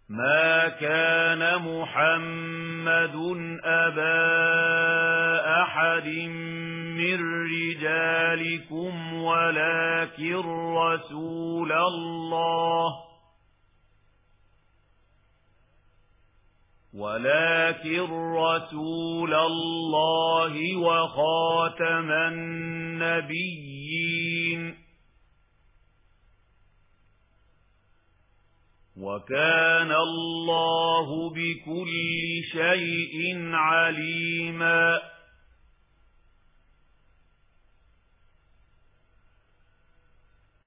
ما كان محمد أبا أحد من رجالكم ولكن رسول الله وخاتم النبيين وكان الله بكل شيء عليما